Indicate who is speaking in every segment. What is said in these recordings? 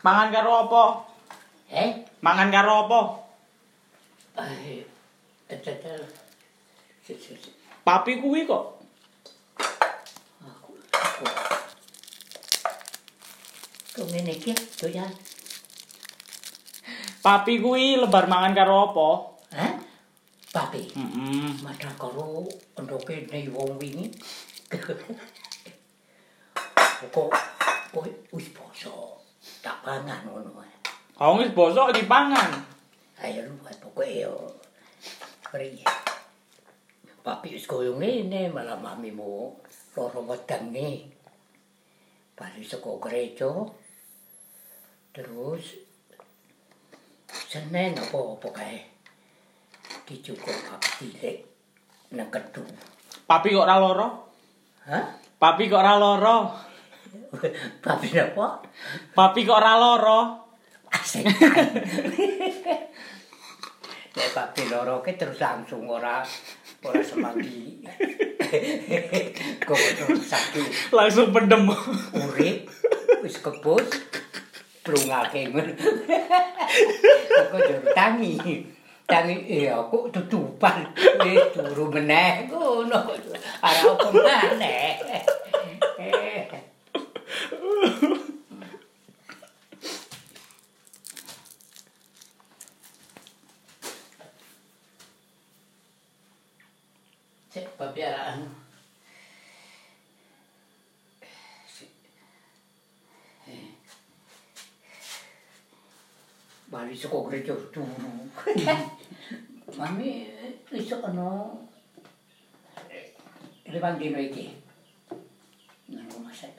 Speaker 1: Mangan karo apa? Mangan karo apa? Papi kuwi kok.
Speaker 2: Kok ngene iki doyan.
Speaker 1: Papi kuwi lebar mangan karo apa?
Speaker 2: Papi. Madang karo endoke ne wong wingi. Kok wis poso. Tak pangan ngono ae.
Speaker 1: Kau wis bosok dipangan.
Speaker 2: Ayo lu pokoke yo. Priye. Papi wis koyo ngene malah mamimu loro wedang nih. Bali saka gereja. Terus Senin apa kae. Dicukup papi cilik nang kedung.
Speaker 1: Papi kok ora loro? Papi kok ora loro?
Speaker 2: Papi apa?
Speaker 1: Papi kok ora loro?
Speaker 2: Asik. Nek papi loro ke terus langsung ora semanggi. Kok terus sakit.
Speaker 1: Langsung pendem.
Speaker 2: Urip wis kebus plungake ngono. Kok jero tangi aku tutupan wis turu meneh ngono. Ara apa maneh. Cek papiaraan. Bali saka gereja turu. Mami iso ana lewat dino iki. Nang omah saya.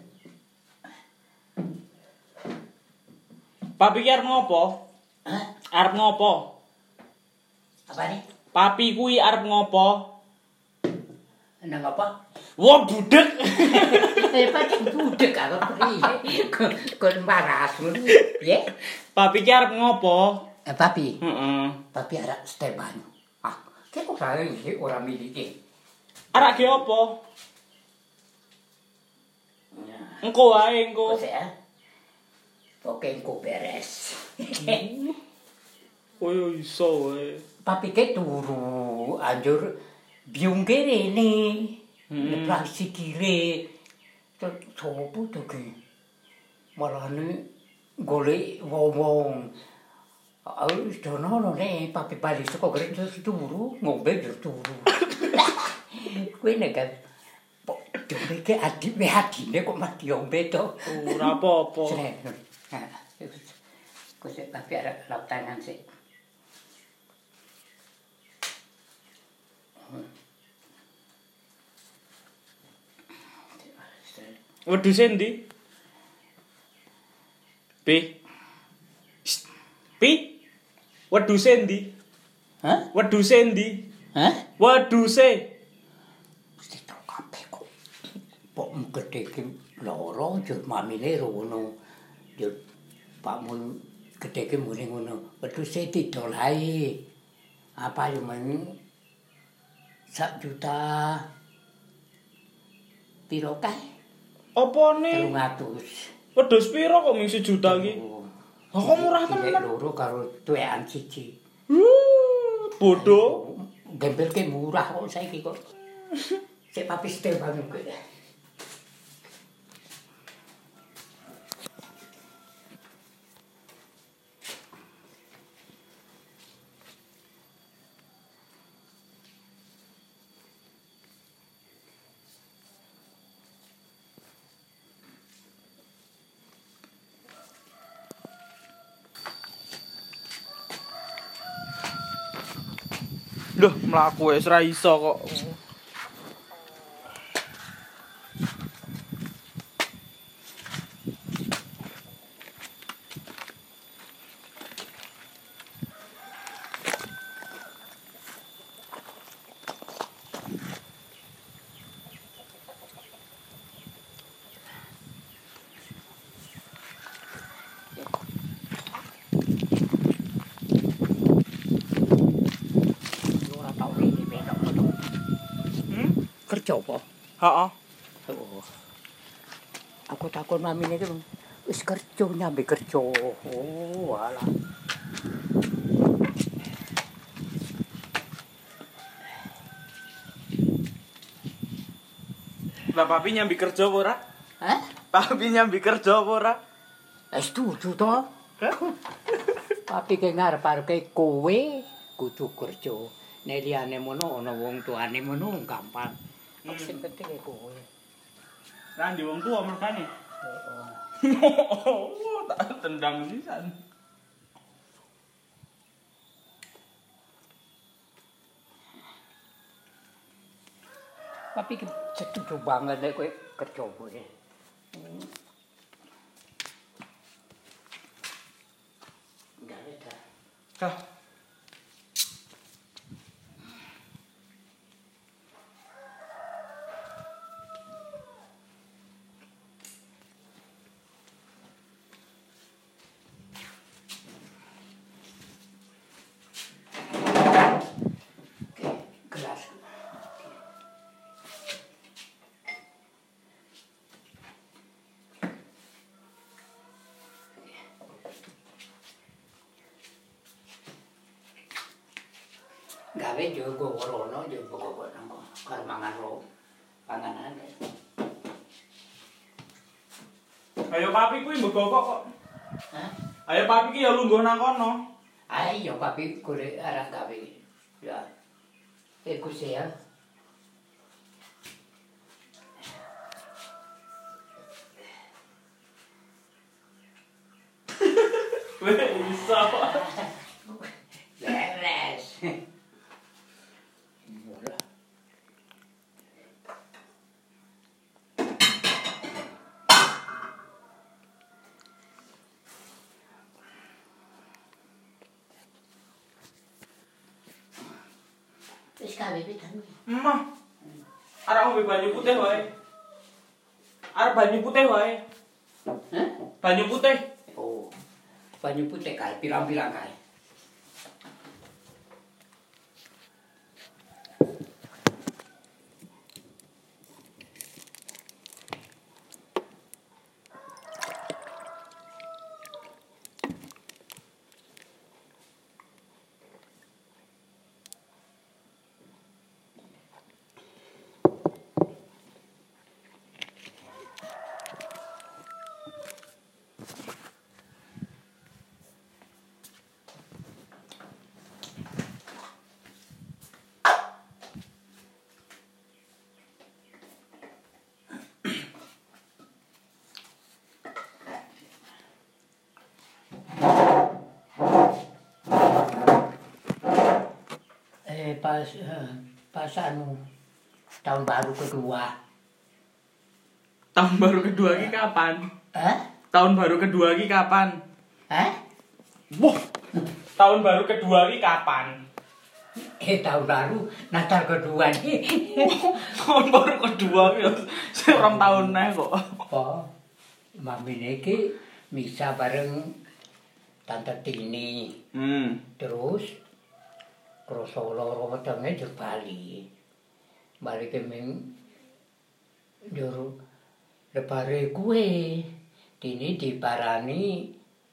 Speaker 1: Papi ki arep ngopo? Arep ngopo?
Speaker 2: Apa nih?
Speaker 1: Papi kuwi arep ngopo?
Speaker 2: Nang apa?
Speaker 1: Wah, budek.
Speaker 2: Pancen budek karo priye. Kon maras ngono. Piye?
Speaker 1: Papi ki arep ngopo?
Speaker 2: Papi.
Speaker 1: Papi
Speaker 2: arek setel banyu. Kok ora iki ora miliki.
Speaker 1: Arek ge opo? Engko wae engko.
Speaker 2: Oke, engko beres.
Speaker 1: Koyo iso wae.
Speaker 2: Papi ke turu anjur biung kene. Lepras sikile. Sopo to ki? Marane golek wong-wong. Wis dono nek papi bali saka gereja turu, ngombe yo turu. Kuwi nek kan diombe ke adine kok mah diombe to.
Speaker 1: Ora apa-apa.
Speaker 2: Kok sik papi arek lap tangan sik.
Speaker 1: Wedhuse ndi? Pi? Wedhuse ndi? Wedhuse ndi? Wedhuse.
Speaker 2: Mesti tau kabeh kok. Pok gedhe loro jur mamine rono. Jur pakmu gedhe muni ngono. Wedhuse didol ae. Apa yo men 1 juta. Piro kae?
Speaker 1: Opone?
Speaker 2: 300.
Speaker 1: Wedhus piro kok mung 1 juta iki? Kok murah tenan.
Speaker 2: Loro karo tuwekan siji.
Speaker 1: Bodoh.
Speaker 2: Gembel ke murah kok saiki kok. Sik papi setel banyu kowe.
Speaker 1: Loh, mlaku wis ora iso kok.
Speaker 2: Kerja apa?
Speaker 1: Heeh.
Speaker 2: Aku takon mamine ku Wis kerja nyambi kerja. Oh, alah.
Speaker 1: Lah papi nyambi kerja apa ora?
Speaker 2: Hah?
Speaker 1: Papi nyambi kerja apa ora?
Speaker 2: Setuju to? Papi ke ngarep-arepe kowe kudu kerja. Nek liyane mono ana wong tuane mono gampang. Sing penting kowe.
Speaker 1: Lah ndi wong tuwa mergane.
Speaker 2: Heeh.
Speaker 1: Oh, tak tendang sisan.
Speaker 2: Papi setuju banget nek kowe kerja kowe. Enggak ada.
Speaker 1: Kah.
Speaker 2: Gelas. Gawe yo go rono yo pokok nang karo mangan ro. Panganane.
Speaker 1: Ayo papi kuwi mbok kok.
Speaker 2: Hah?
Speaker 1: Ayo papi ki ya lungguh nang kono.
Speaker 2: Ayo papi golek arang gawe. Ya. Iku sih ya.
Speaker 1: Wes iso.
Speaker 2: Beres. Mula. Wis gawe pitan.
Speaker 1: Emah. Arek ngombe banyu putih wae. Arep banyu putih wae.
Speaker 2: Hah?
Speaker 1: Banyu putih.
Speaker 2: Oh. Banyu putih kae pirang-pirang kae. Pas anu tahun baru kedua.
Speaker 1: Tahun baru kedua ki kapan?
Speaker 2: Hah?
Speaker 1: Tahun baru kedua ki kapan?
Speaker 2: Hah?
Speaker 1: Wah. Tahun baru kedua ki kapan?
Speaker 2: Tahun baru Natal kedua nih.
Speaker 1: Tahun baru kedua ki serong tahun neh kok.
Speaker 2: Oh. Mami niki misa bareng Tante Tini. Terus krasa lara wetenge njur bali. Bali ke ming njur lepare kuwe. Tini diparani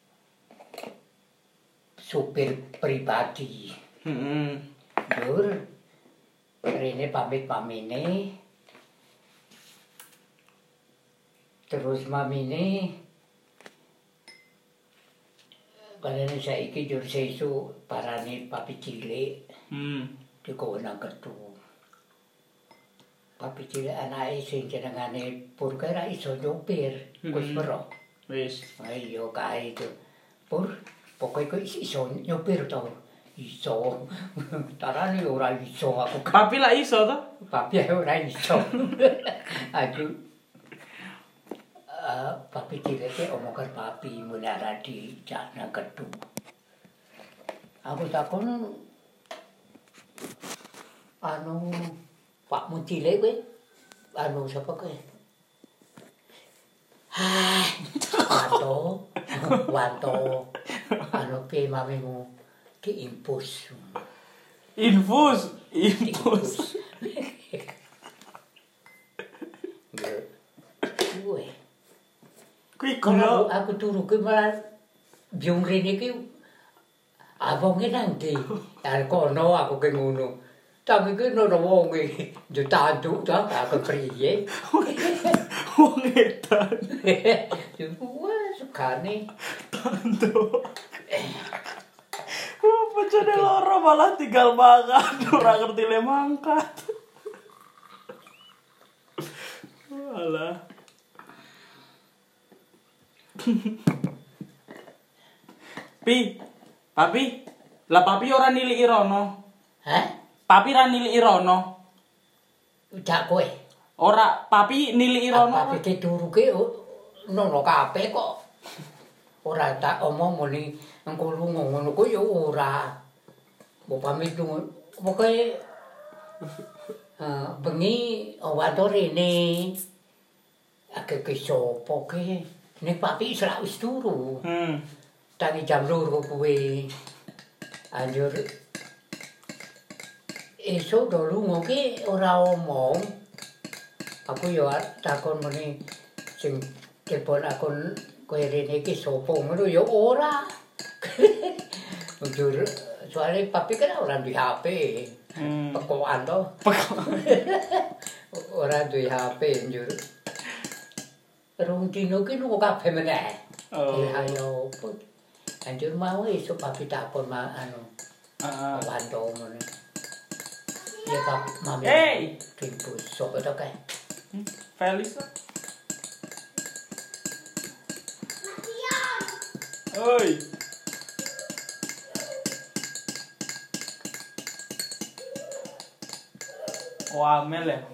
Speaker 2: supir pribadi. Njur rene pamit-pamine. Terus mamine balane saiki njur sesuk parani papi cilik. Dikowe nang Kertu. Papi cilik anake sing jenengane Pur kae ra iso nyopir. Wis weruh.
Speaker 1: Wis.
Speaker 2: Ayo kae itu. Pur, pokoke kok iso nyopir to. Iso. Tarane ora iso aku.
Speaker 1: Papi lah iso to?
Speaker 2: Papi ora iso. Aku papi cilik omong karo papi mule arep dijak nang Kertu. Aku takon anu Pakmu cilik kowe anu sapa kowe? Wanto. Anu piye mamimu ki impus.
Speaker 1: Infus.
Speaker 2: Kowe.
Speaker 1: Kuwi
Speaker 2: aku turu ki malah biung rene ki abonge nang ndi. Are kono aku ki ngono. Tapi ki ono wonge yo tanduk ta aku priye.
Speaker 1: Wong edan.
Speaker 2: Wah, sukane.
Speaker 1: Tanduk. Bojone loro malah tinggal makan, ora ngerti le mangkat. Alah. Papi, lah papi ora niliki Rono.
Speaker 2: Hah?
Speaker 1: Papi ra niliki Rono.
Speaker 2: Jak kowe.
Speaker 1: Ora, papi niliki Rono.
Speaker 2: Papi ki turu ki nono kabeh kok. Ora tak omong muni engko lunga ngono ku ya ora. Mbok pamit lunga. Pokoke bengi wae rene. Akeh ki sapa ki? Nek papi wis turu. Tangi jam 2 kuwi. Anjur esuk do lunga ki ora omong. Aku yo takon muni sing telepon akon kowe rene iki sapa ngono ya ora. Jujur soalnya papi kan ora duwe HP. Pekokan to. Ora duwe HP njur. Rung dino ki lunga kabeh meneh. Ayo put. Anjur mau esuk papi takon anu. Wanto ngono. Ya papi mami.
Speaker 1: Hey,
Speaker 2: Timbus sapa to kae?
Speaker 1: Felis. Oi. Wah, Mel ya.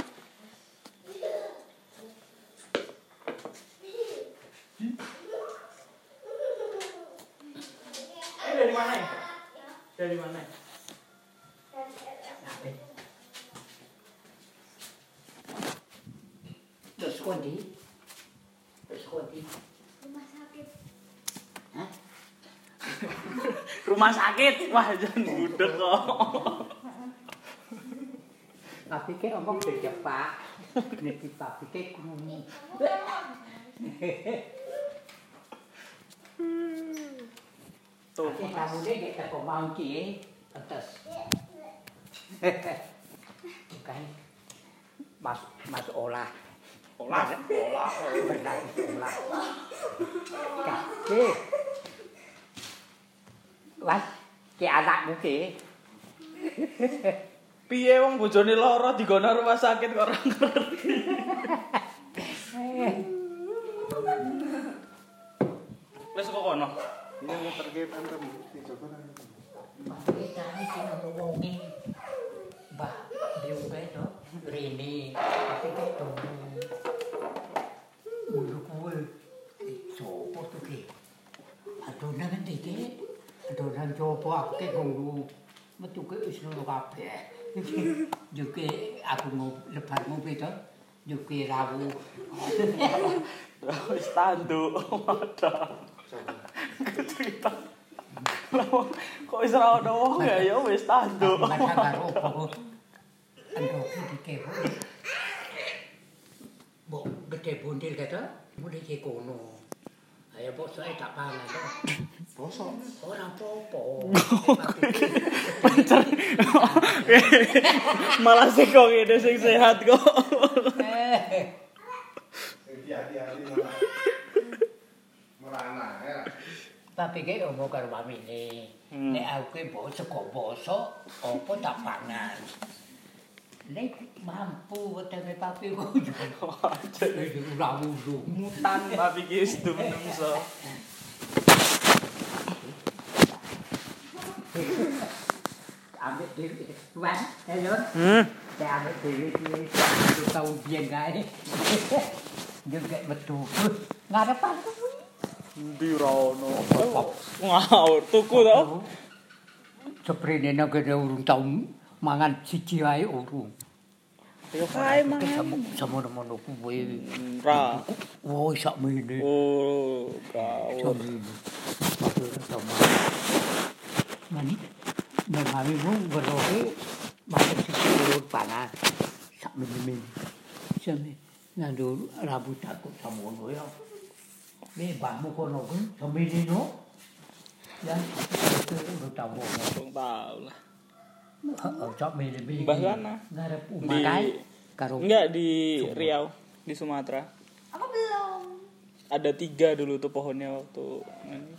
Speaker 1: Dari mana ya? Dari mana?
Speaker 2: Terus kondi?
Speaker 3: Rumah sakit.
Speaker 2: Hah?
Speaker 1: Rumah sakit. Wah, jangan budek kok.
Speaker 2: Papi ke omong beda Pak. Nek papi ke krungu.
Speaker 1: Tuh.
Speaker 2: Kamu nek tak mau ki atas. Bukan. Mas olah.
Speaker 1: Olah.
Speaker 2: Benar olah. Kasih. Wah, ki anakmu ki.
Speaker 1: Piye wong bojone lara digono rumah sakit kok ora ngerti. Wes kok kono.
Speaker 4: Ini yang terkait antara dicoba kan.
Speaker 2: Kita ini cuma ngomongin Mbak Biung itu Rini tapi kayak dong Ulu kue Sopo tuh ke Adonan nanti ke Adonan coba aku kayak ngomong Betul ke seluruh kabeh Juga aku mau lebar mobil tuh Juga rawu
Speaker 1: Wis tanduk. Cerita. Kok wis ora ono wong ya wis tanduk.
Speaker 2: Masa karo opo Ando dikepo Mbok gede bundil kata mulai ke kono ayo bos saya tak pangan to
Speaker 4: Bosok.
Speaker 2: ora apa-apa
Speaker 1: Pancen. Malah sing kok ngene sing sehat kok.
Speaker 4: Hati-hati merana ya.
Speaker 2: tapi ke omong karo mamine nek aku ki mbok sego bosok apa tak pangan nek mampu wetenge papi kok ora mulu
Speaker 1: Mutan papi ki wis menungso.
Speaker 2: Ambil diri Tuan, hello. Saya ambil diri ini 1 tahun biar guys. Juga betul. Ngarep aku.
Speaker 1: Ndi ra ono. Ngawur tuku to.
Speaker 2: Seprene nek urung tau mangan siji wae urung.
Speaker 1: Ya kae mangan.
Speaker 2: Semono-mono kuwi.
Speaker 1: Ra.
Speaker 2: Oh, sak mene.
Speaker 1: Oh, gawur.
Speaker 2: Mani. Nek mami mu beroke makan siji urut panas. Sak mene. Same ngandur rambut aku samono ya. mbahmu kono kuwi seminino. Ya, itu udah tahu.
Speaker 3: Wong tahu lah.
Speaker 2: Cok milih-milih.
Speaker 3: Mbah sana.
Speaker 2: Ngarep
Speaker 3: Di
Speaker 2: umakai karo
Speaker 3: enggak di Riau, di Sumatera.
Speaker 5: Aku belum.
Speaker 3: Ada 3 dulu tuh pohonnya waktu ini.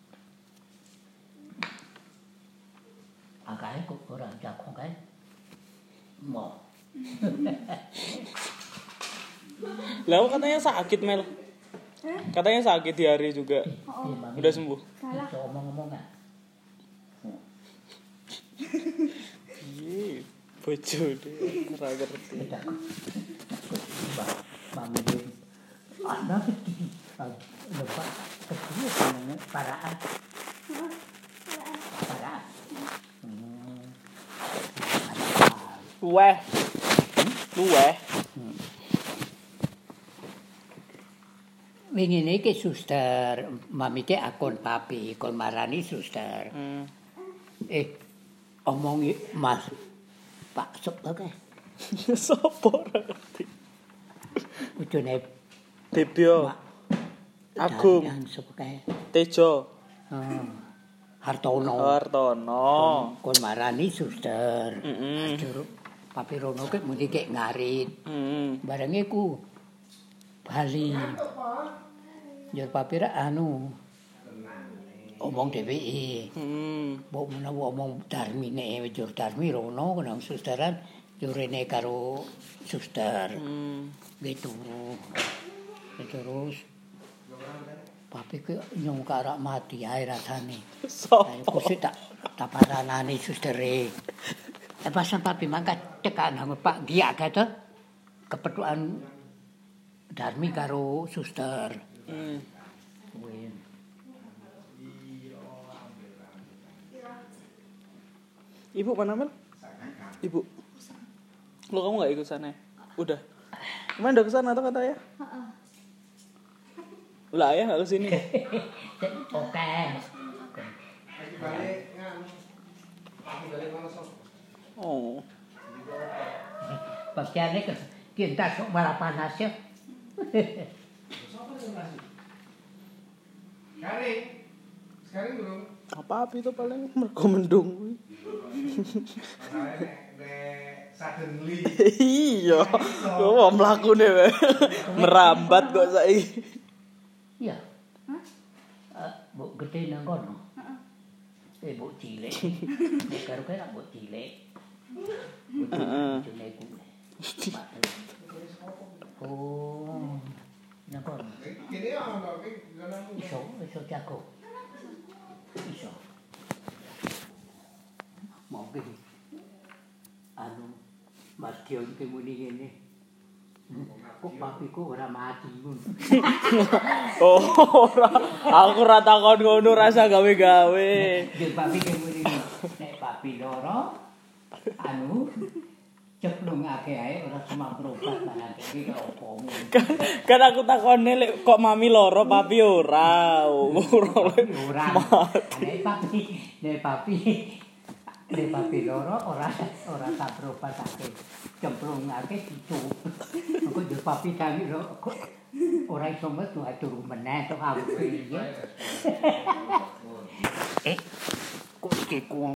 Speaker 2: angkae kok ora jago kae. Mau.
Speaker 3: Lah katanya sakit Mel. Katanya sakit di hari juga. Udah sembuh.
Speaker 5: Salah.
Speaker 2: Bisa ngomong-ngomong enggak?
Speaker 3: Iya, bojo deh, ora ngerti.
Speaker 2: Mami dia. Ada kecil. Lepas kecil namanya paraan. Paraan.
Speaker 3: Luweh. Luweh.
Speaker 2: Wingi niki suster, mami ke akon papi, kon marani suster. Omongi Mas Pak Sop kae.
Speaker 3: Sopo ora ngerti.
Speaker 2: Bojone
Speaker 3: Debyo. Agung.
Speaker 2: Yang sop kae.
Speaker 3: Tejo.
Speaker 2: Hartono.
Speaker 3: Hartono.
Speaker 2: Kon marani suster.
Speaker 3: Heeh.
Speaker 2: Ajur papi rono ke muni kek ngarit. Bareng iku Bali. Jur papi ra anu. Omong dheweke. Mbok menawa omong Darmine jur Darmi rono kena susteran jurene karo suster. Gitu. Terus papi ke nyong kara mati ae rasane. Aku sih tak paranane sustere. Pasan papi mangkat tekan nang Pak Giak kata kepetuan Darmi karo suster.
Speaker 3: Ibu mana Mel? Ibu. Lo kamu nggak ikut sana? Udah. Kemarin udah kesana tuh katanya? Lah ya nggak kesini.
Speaker 2: Oke.
Speaker 4: Lagi balik nganu. Lagi balik mana sok?
Speaker 3: Oh.
Speaker 2: Bagiannya kita sok malah panas ya.
Speaker 4: Sekarang belum.
Speaker 3: Apa api itu paling mergo mendung.
Speaker 4: Suddenly.
Speaker 3: Iya. Kok mlakune wae. Merambat kok saiki.
Speaker 2: Iya. Bu gede nang kono. Bu cilik. Karo kaya bu cilik. Heeh. Oh. Nang kono.
Speaker 4: Kene ono iki ngono.
Speaker 2: Iso jago. Iso. Mau ke anu Mas Dion ke muni ngene. Kok papiku ora mati ngono.
Speaker 3: Oh, ora. Aku ora takon ngono rasa gawe-gawe.
Speaker 2: Nek papi ke muni nek papi loro anu ceplungake ae ora cuma berobat malah iki kok opo.
Speaker 3: Kan aku takone lek kok mami loro papi ora. Ora.
Speaker 2: Nek papi loro ora tak berobatake. Cemplungake dicup. Engko yo papi kami kok ora iso metu turu meneh tok aku piye. Kok iki